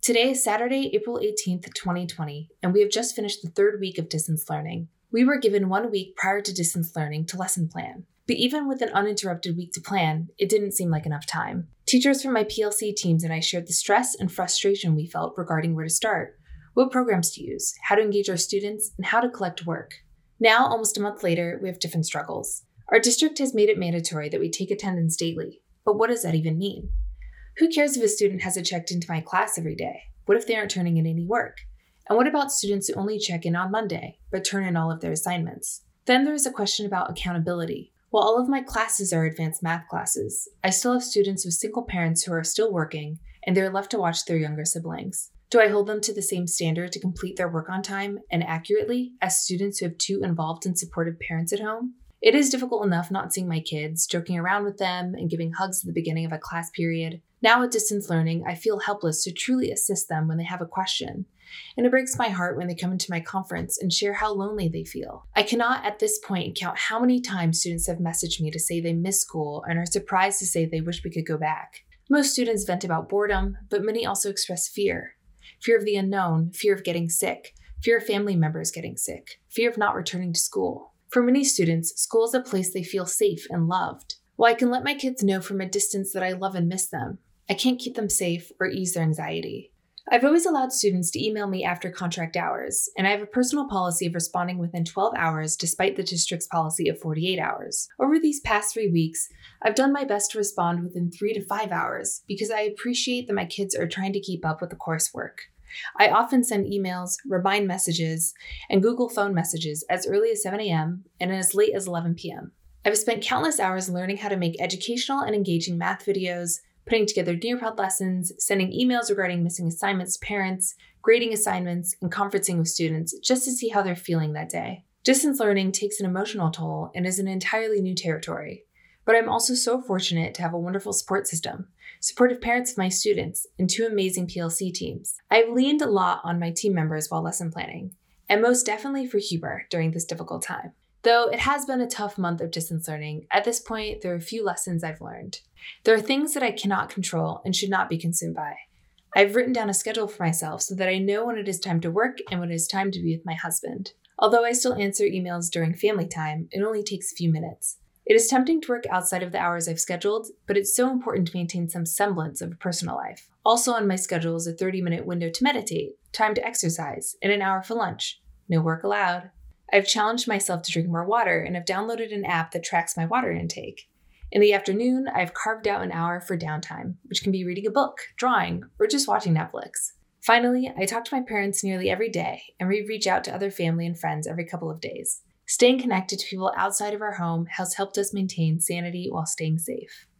Today is Saturday, April 18th, 2020, and we have just finished the third week of distance learning. We were given 1 week prior to distance learning to lesson plan. But even with an uninterrupted week to plan, it didn't seem like enough time. Teachers from my PLC teams and I shared the stress and frustration we felt regarding where to start, what programs to use, how to engage our students, and how to collect work. Now, almost a month later, we have different struggles. Our district has made it mandatory that we take attendance daily, but what does that even mean? Who cares if a student hasn't checked into my class every day? What if they aren't turning in any work? And what about students who only check in on Monday, but turn in all of their assignments? Then there is a question about accountability. While all of my classes are advanced math classes, I still have students with single parents who are still working, and they're left to watch their younger siblings. Do I hold them to the same standard to complete their work on time and accurately as students who have two involved and supportive parents at home? It is difficult enough not seeing my kids, joking around with them, and giving hugs at the beginning of a class period. Now with distance learning, I feel helpless to truly assist them when they have a question. And it breaks my heart when they come into my conference and share how lonely they feel. I cannot at this point count how many times students have messaged me to say they miss school and are surprised to say they wish we could go back. Most students vent about boredom, but many also express fear. Fear of the unknown, fear of getting sick, fear of family members getting sick, fear of not returning to school. For many students, school is a place they feel safe and loved. While I can let my kids know from a distance that I love and miss them, I can't keep them safe or ease their anxiety. I've always allowed students to email me after contract hours, and I have a personal policy of responding within 12 hours despite the district's policy of 48 hours. Over these past 3 weeks, I've done my best to respond within 3 to 5 hours because I appreciate that my kids are trying to keep up with the coursework. I often send emails, remind messages, and Google phone messages as early as 7 a.m. and as late as 11 p.m. I've spent countless hours learning how to make educational and engaging math videos, putting together Nearpod lessons, sending emails regarding missing assignments to parents, grading assignments, and conferencing with students just to see how they're feeling that day. Distance learning takes an emotional toll and is an entirely new territory. But I'm also so fortunate to have a wonderful support system, supportive parents of my students, and 2 amazing PLC teams. I've leaned a lot on my team members while lesson planning, and most definitely for Huber during this difficult time. Though it has been a tough month of distance learning, at this point, there are a few lessons I've learned. There are things that I cannot control and should not be consumed by. I've written down a schedule for myself so that I know when it is time to work and when it is time to be with my husband. Although I still answer emails during family time, it only takes a few minutes. It is tempting to work outside of the hours I've scheduled, but it's so important to maintain some semblance of a personal life. Also on my schedule is a 30-minute window to meditate, time to exercise, and an hour for lunch. No work allowed. I've challenged myself to drink more water and have downloaded an app that tracks my water intake. In the afternoon, I've carved out an hour for downtime, which can be reading a book, drawing, or just watching Netflix. Finally, I talk to my parents nearly every day, and we reach out to other family and friends every couple of days. Staying connected to people outside of our home has helped us maintain sanity while staying safe.